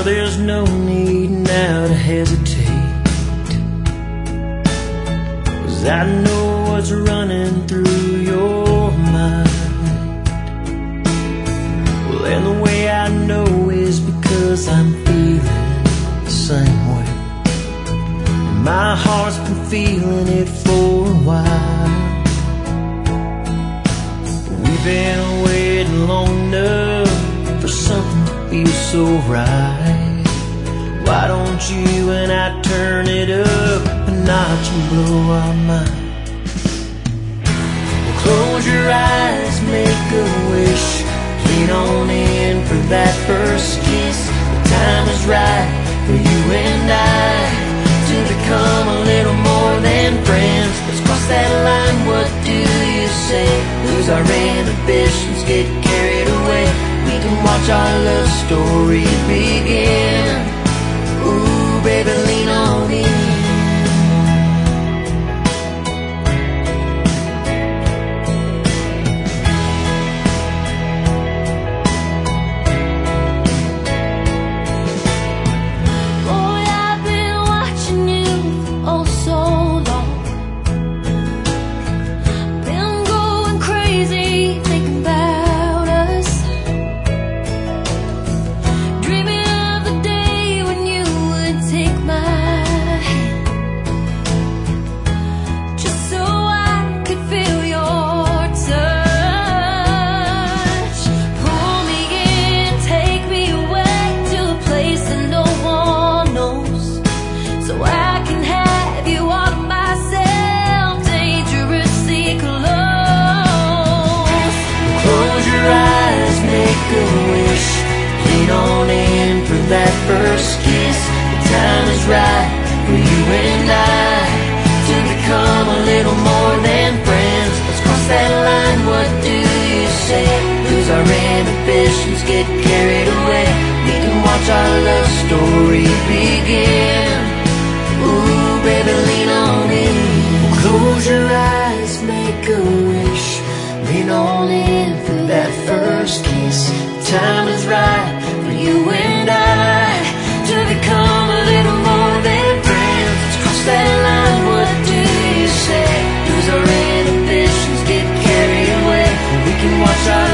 there's no need now to hesitate, 'cause I know what's running through your mind. Well, and the way I know is because I'm feeling the same way. And my heart's been feeling it for a while. We've been waiting long enough for something to feel so right. Why don't you and I turn it up a notch and blow our mind? Well, close your eyes, make a wish, lean on in for that first kiss. The time is right for you and I to become a little more than friends. Let's cross that line, what do you say? Lose our inhibitions, get carried away. We can watch our love story begin. Ooh, baby, lean on in. That first kiss, the time is right for you and I to become a little more than friends. Let's cross that line, what do you say? Lose our inhibitions, get carried away. We can watch our love story begin. Ooh, baby, lean on in. Close your eyes, make a wish, lean on in for that first kiss. The time is right for you and I to become a little more than friends. Let's cross that line, what do you say? Lose our inhibitions, get carried away. We can watch our